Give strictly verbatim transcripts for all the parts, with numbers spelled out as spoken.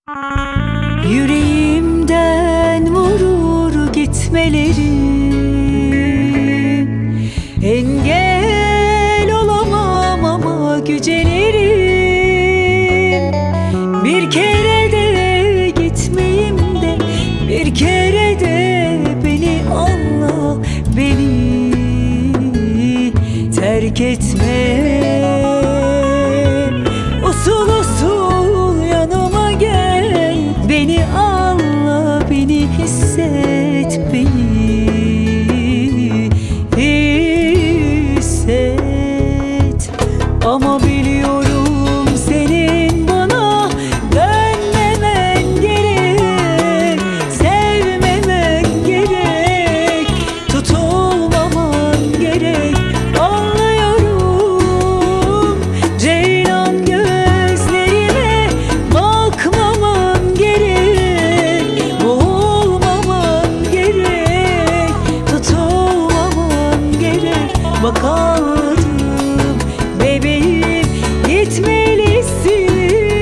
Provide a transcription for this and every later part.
Yüreğimden vurur gitmeleri, engel olamam ama gücenirim. Bir kere de gitmeyeyim de, bir kere de beni anla, beni terk etme. Usul usul yanıma gel, beni anla, beni hisset, beni hisset. Ama biliyorum senin bana dönmemen gerek, sevmemen gerek, tutulmaman gerek. Anlıyorum ceylan gözlerime bakmaman gerek, boğulmaman gerek, tutulmaman gerek. Bakalım bebeğim, gitmelisin.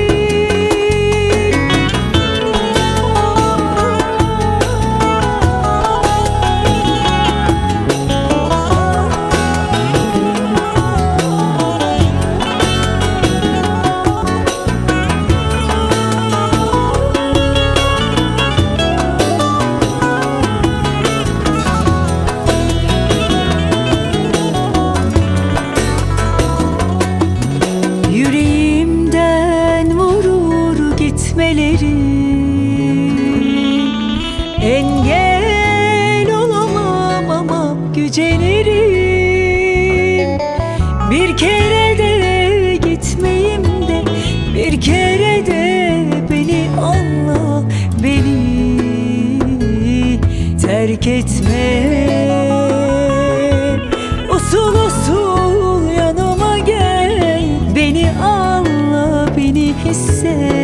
Yüreğimden vurur gitmeleri, engel olamam ama gücenirim. Bir kere de gitmeyeyim de, bir kere de beni anla, beni terk etme. Usul usul yanıma gel, beni anla, beni hisset.